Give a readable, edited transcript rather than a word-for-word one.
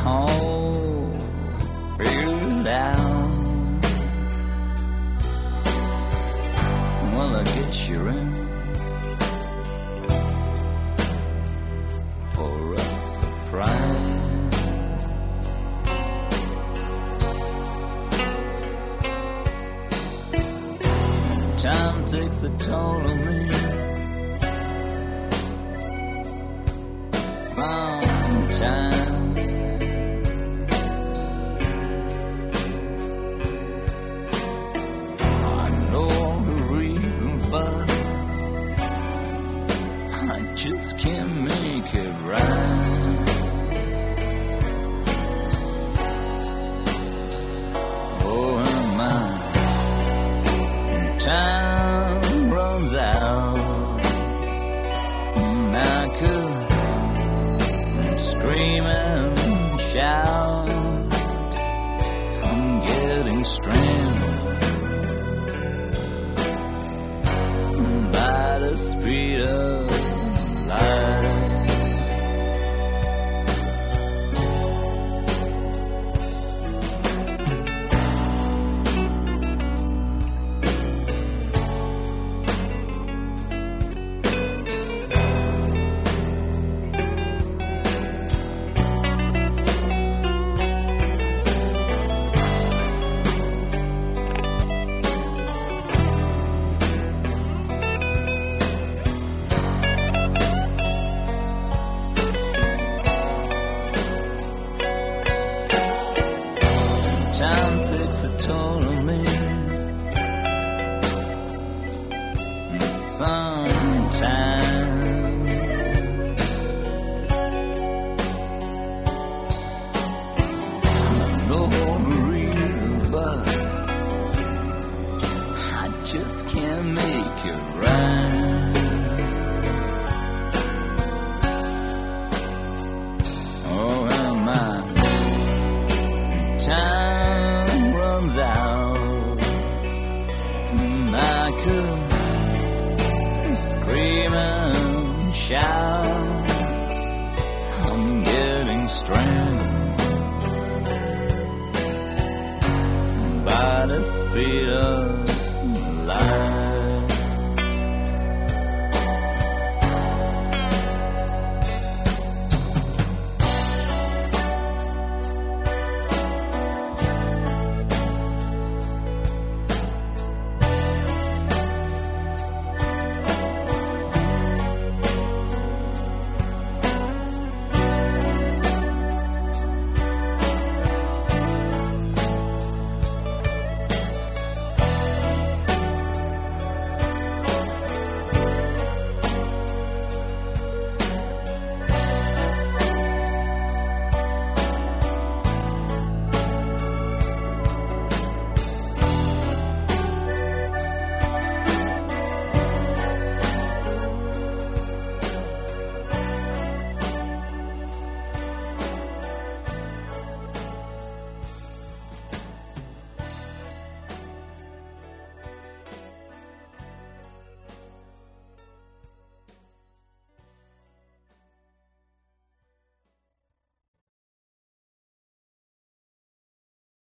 all figured out. Well, I guess you're in for a surprise. Time takes a toll on me. Sometimes I know all the reasons, but I just can't make it right. Oh, am I? Time runs out, and I could scream and shout. I'm getting stranded by the speed of light. Time takes a toll on me. And sometimes I know all the reasons, but I just can't make it right. Oh, am I? Time runs out, and I could scream and shout. I'm getting stranded by the speed of light.